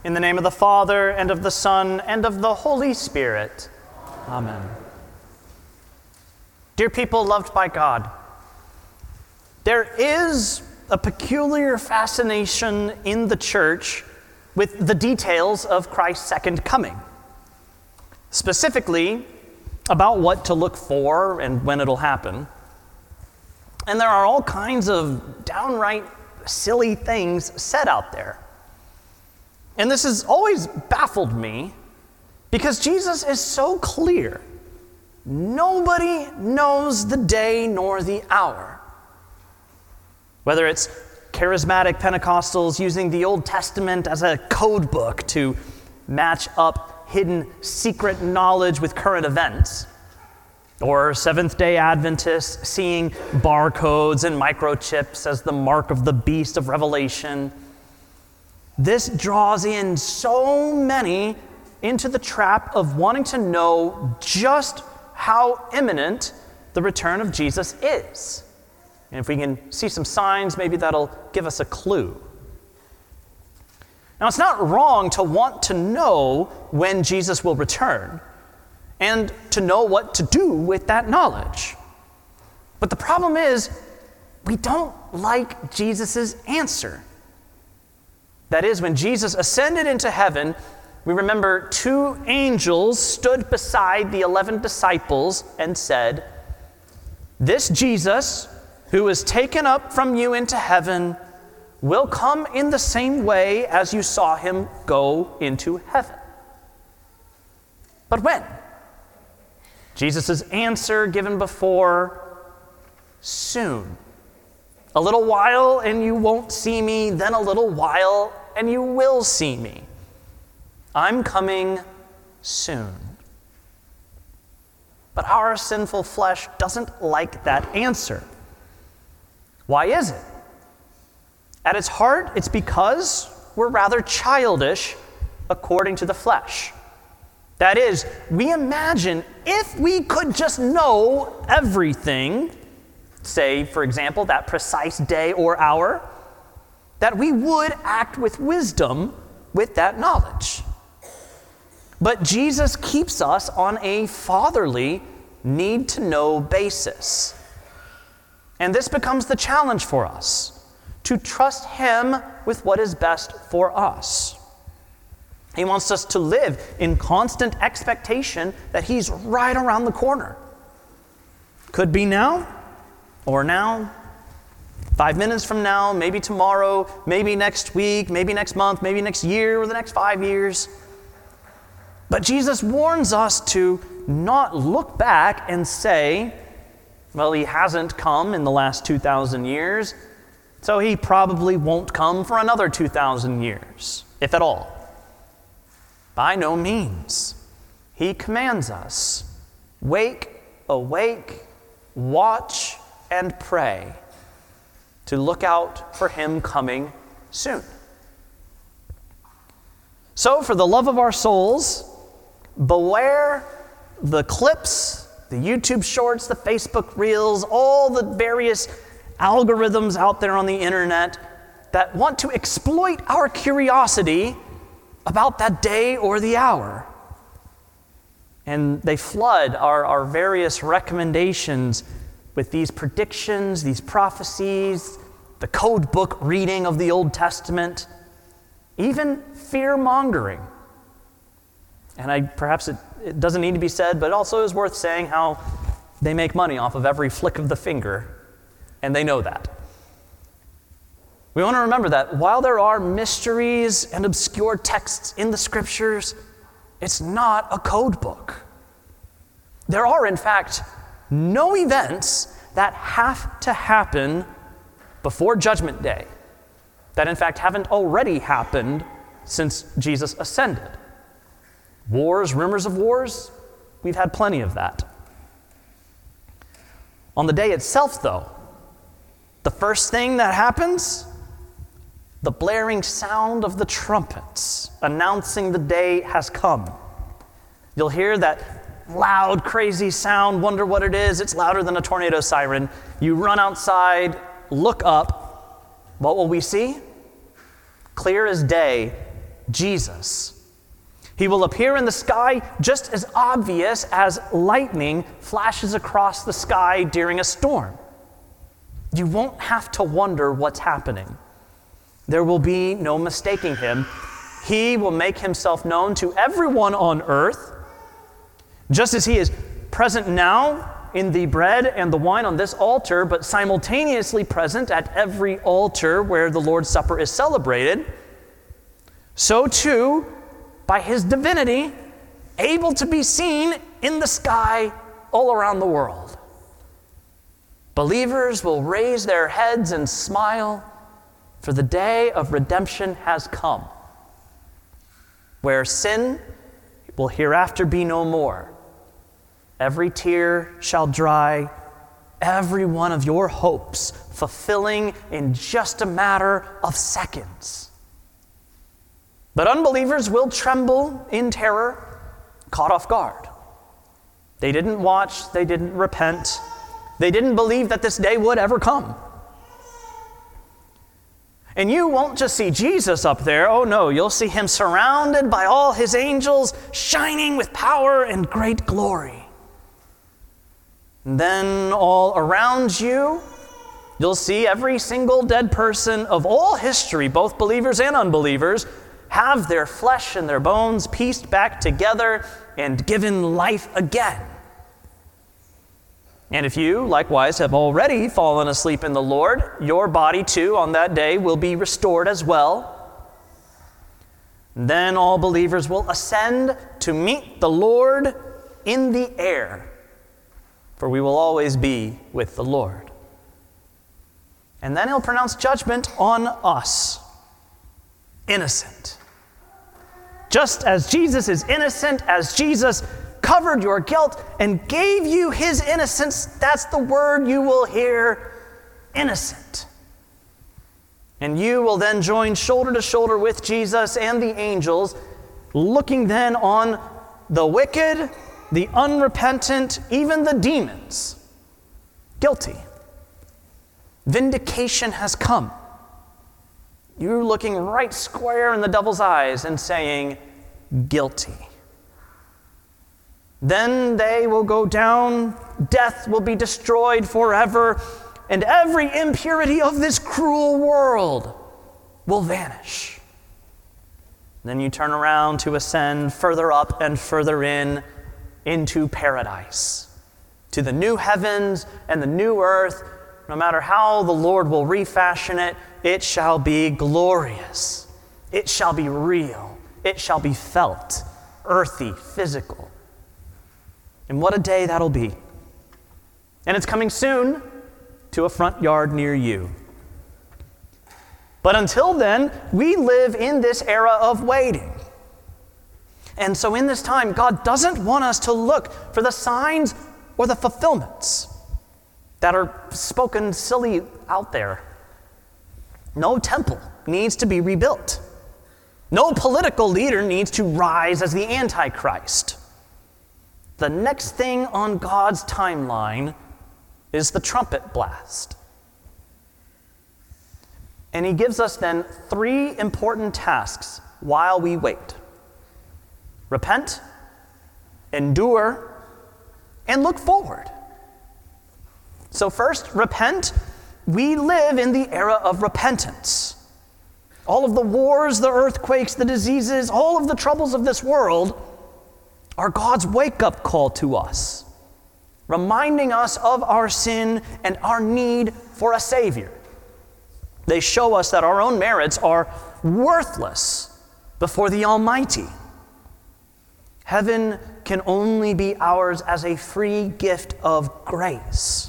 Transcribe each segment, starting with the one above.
In the name of the Father, and of the Son, and of the Holy Spirit. Amen. Dear people loved by God, there is a peculiar fascination in the church with the details of Christ's second coming. Specifically, about what to look for and when it'll happen. And there are all kinds of downright silly things said out there. And this has always baffled me because Jesus is so clear. Nobody knows the day nor the hour. Whether it's charismatic Pentecostals using the Old Testament as a code book to match up hidden secret knowledge with current events, or Seventh-day Adventists seeing barcodes and microchips as the mark of the beast of Revelation. This draws in so many into the trap of wanting to know just how imminent the return of Jesus is. And if we can see some signs, maybe that'll give us a clue. Now, it's not wrong to want to know when Jesus will return and to know what to do with that knowledge. But the problem is, we don't like Jesus' answer. That is, when Jesus ascended into heaven, we remember 2 angels stood beside the 11 disciples and said, "This Jesus, who is taken up from you into heaven, will come in the same way as you saw him go into heaven." But when? Jesus' answer given before, soon. A little while and you won't see me, then a little while and you will see me. I'm coming soon. But our sinful flesh doesn't like that answer. Why is it? At its heart, it's because we're rather childish according to the flesh. That is, we imagine if we could just know everything, say, for example, that precise day or hour, that we would act with wisdom with that knowledge. But Jesus keeps us on a fatherly, need-to-know basis. And this becomes the challenge for us, to trust him with what is best for us. He wants us to live in constant expectation that he's right around the corner. Could be now, or now, 5 minutes from now, maybe tomorrow, maybe next week, maybe next month, maybe next year, or the next 5 years. But Jesus warns us to not look back and say, well, he hasn't come in the last 2,000 years, so he probably won't come for another 2,000 years, if at all. By no means. He commands us, wake, awake, watch, and pray, to look out for him coming soon. So, for the love of our souls, beware the clips, the YouTube shorts, the Facebook reels, all the various algorithms out there on the internet that want to exploit our curiosity about that day or the hour. And they flood our various recommendations with these predictions, these prophecies, the code book reading of the Old Testament, even fear-mongering. And perhaps it doesn't need to be said, but it also is worth saying how they make money off of every flick of the finger, and they know that. We want to remember that while there are mysteries and obscure texts in the Scriptures, it's not a code book. There are, in fact, no events that have to happen before Judgment Day that, in fact, haven't already happened since Jesus ascended. Wars, rumors of wars, we've had plenty of that. On the day itself, though, the first thing that happens, the blaring sound of the trumpets announcing the day has come. You'll hear that loud, crazy sound, wonder what it is. It's louder than a tornado siren. You run outside, look up. What will we see? Clear as day, Jesus. He will appear in the sky just as obvious as lightning flashes across the sky during a storm. You won't have to wonder what's happening. There will be no mistaking him. He will make himself known to everyone on earth, just as he is present now in the bread and the wine on this altar, but simultaneously present at every altar where the Lord's Supper is celebrated. So too, by his divinity, able to be seen in the sky all around the world. Believers will raise their heads and smile, for the day of redemption has come, where sin will hereafter be no more. Every tear shall dry, every one of your hopes fulfilling in just a matter of seconds. But unbelievers will tremble in terror, caught off guard. They didn't watch, they didn't repent, they didn't believe that this day would ever come. And you won't just see Jesus up there, oh no, you'll see him surrounded by all his angels, shining with power and great glory. And then all around you, you'll see every single dead person of all history, both believers and unbelievers, have their flesh and their bones pieced back together and given life again. And if you, likewise, have already fallen asleep in the Lord, your body too on that day will be restored as well. Then all believers will ascend to meet the Lord in the air, for we will always be with the Lord. And then he'll pronounce judgment on us, innocent. Just as Jesus is innocent, as Jesus covered your guilt and gave you his innocence, that's the word you will hear, innocent. And you will then join shoulder to shoulder with Jesus and the angels, looking then on the wicked, the unrepentant, even the demons, guilty. Vindication has come. You're looking right square in the devil's eyes and saying, guilty. Then they will go down, death will be destroyed forever, and every impurity of this cruel world will vanish. Then you turn around to ascend further up and further into paradise, to the new heavens and the new earth. No matter how the Lord will refashion it, it shall be glorious. It shall be real. It shall be felt, earthy, physical. And what a day that'll be. And it's coming soon to a front yard near you. But until then, we live in this era of waiting. And so in this time, God doesn't want us to look for the signs or the fulfillments that are spoken silly out there. No temple needs to be rebuilt. No political leader needs to rise as the Antichrist. The next thing on God's timeline is the trumpet blast. And he gives us then 3 important tasks while we wait. Repent, endure, and look forward. So first, repent. We live in the era of repentance. All of the wars, the earthquakes, the diseases, all of the troubles of this world are God's wake-up call to us, reminding us of our sin and our need for a Savior. They show us that our own merits are worthless before the Almighty. Heaven can only be ours as a free gift of grace.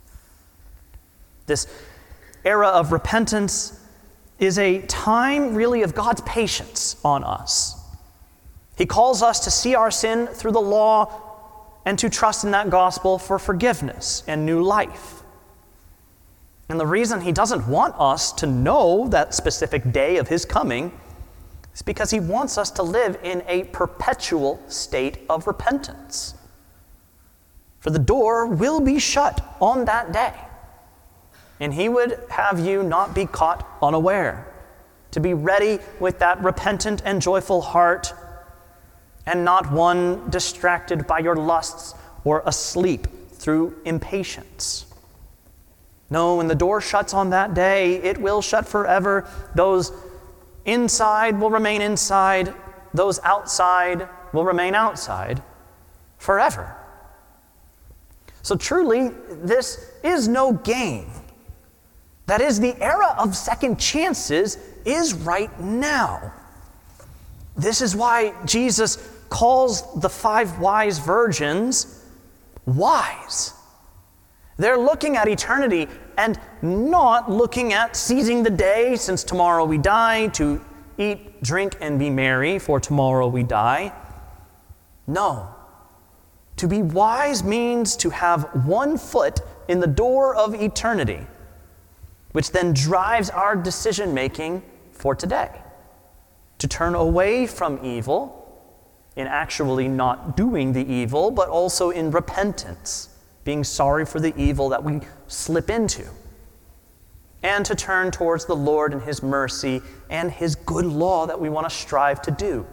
This era of repentance is a time really of God's patience on us. He calls us to see our sin through the law and to trust in that gospel for forgiveness and new life. And the reason he doesn't want us to know that specific day of his coming is because he wants us to live in a perpetual state of repentance. For the door will be shut on that day, and he would have you not be caught unaware. to be ready with that repentant and joyful heart, and not one distracted by your lusts or asleep through impatience. No, when the door shuts on that day, it will shut forever. Those inside will remain inside. Those outside will remain outside forever. So truly, this is no game. That is, the era of second chances is right now. This is why Jesus calls the 5 wise virgins wise. They're looking at eternity and not looking at seizing the day, since tomorrow we die, to eat, drink, and be merry, for tomorrow we die. No. To be wise means to have one foot in the door of eternity, which then drives our decision-making for today. To turn away from evil, in actually not doing the evil, but also in repentance, being sorry for the evil that we slip into. And to turn towards the Lord and His mercy and His good law that we want to strive to do.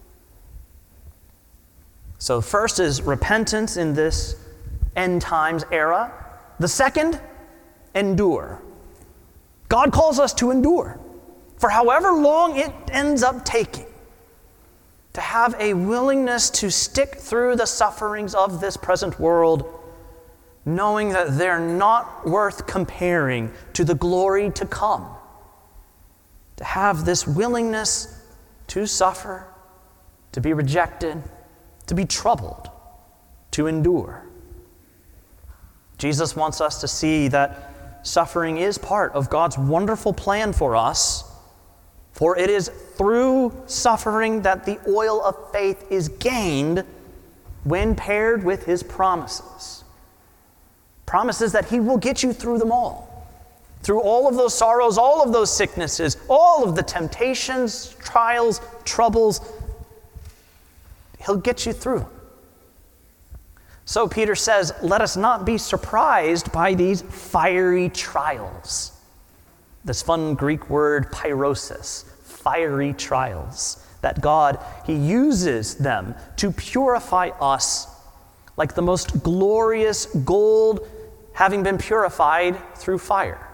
So first is repentance in this end times era. The second, endure. God calls us to endure for however long it ends up taking. To have a willingness to stick through the sufferings of this present world, knowing that they're not worth comparing to the glory to come. To have this willingness to suffer, to be rejected, to be troubled, to endure. Jesus wants us to see that suffering is part of God's wonderful plan for us, for it is through suffering that the oil of faith is gained when paired with His promises. Promises that He will get you through them all. Through all of those sorrows, all of those sicknesses, all of the temptations, trials, troubles, He'll get you through. So Peter says, let us not be surprised by these fiery trials. This fun Greek word, pyrosis, fiery trials, that God, He uses them to purify us like the most glorious gold having been purified through fire.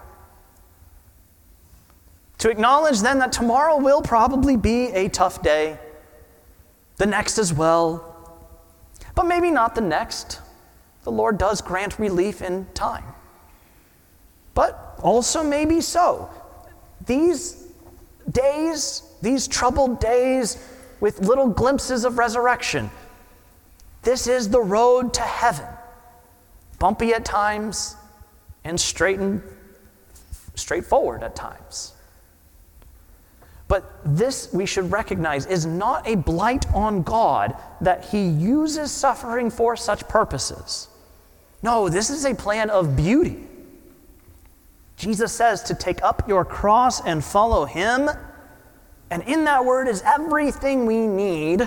To acknowledge then that tomorrow will probably be a tough day, the next as well, but maybe not the next. The Lord does grant relief in time. But also maybe so. These days, these troubled days with little glimpses of resurrection, this is the road to heaven. Bumpy at times and straightforward at times. But this, we should recognize, is not a blight on God that He uses suffering for such purposes. No, this is a plan of beauty. Jesus says to take up your cross and follow Him. And in that word is everything we need.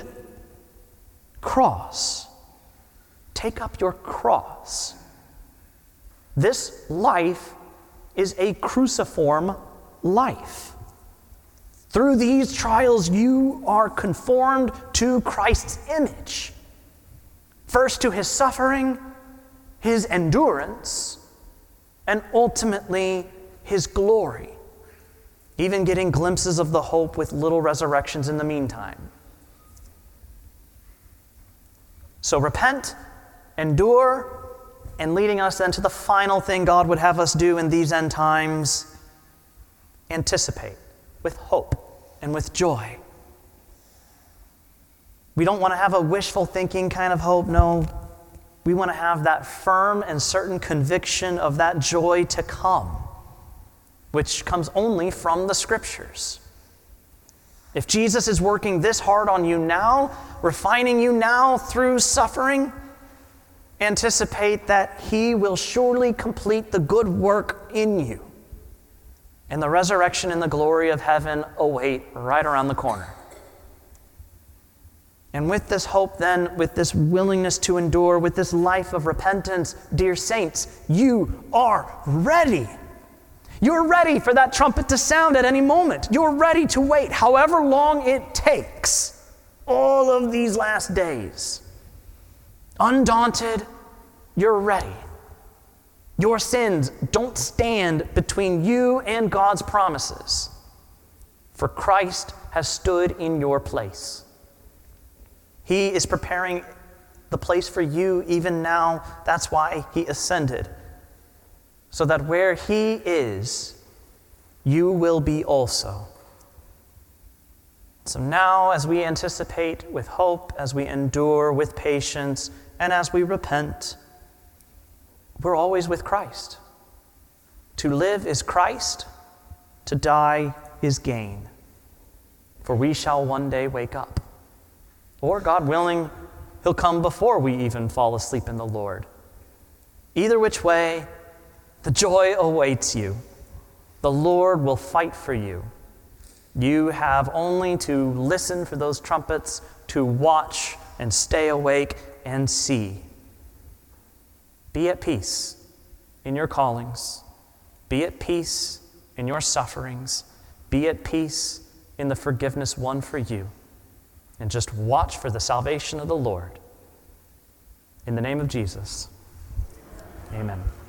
Cross. Take up your cross. This life is a cruciform life. Through these trials, you are conformed to Christ's image. First to His suffering, His endurance, and ultimately His glory. Even getting glimpses of the hope with little resurrections in the meantime. So repent, endure, and leading us then to the final thing God would have us do in these end times, anticipate with hope and with joy. We don't want to have a wishful thinking kind of hope, no. We want to have that firm and certain conviction of that joy to come, which comes only from the Scriptures. If Jesus is working this hard on you now, refining you now through suffering, anticipate that He will surely complete the good work in you. And the resurrection and the glory of heaven await right around the corner. And with this hope then, with this willingness to endure, with this life of repentance, dear saints, you are ready. You're ready for that trumpet to sound at any moment. You're ready to wait however long it takes, all of these last days. Undaunted, you're ready. Your sins don't stand between you and God's promises, for Christ has stood in your place. He is preparing the place for you even now. That's why he ascended, so that where he is, you will be also. So now, as we anticipate with hope, as we endure with patience, and as we repent, we're always with Christ. To live is Christ, to die is gain. For we shall one day wake up. Or, God willing, he'll come before we even fall asleep in the Lord. Either which way, the joy awaits you. The Lord will fight for you. You have only to listen for those trumpets, to watch and stay awake and see. Be at peace in your callings. Be at peace in your sufferings. Be at peace in the forgiveness won for you. And just watch for the salvation of the Lord. In the name of Jesus, amen.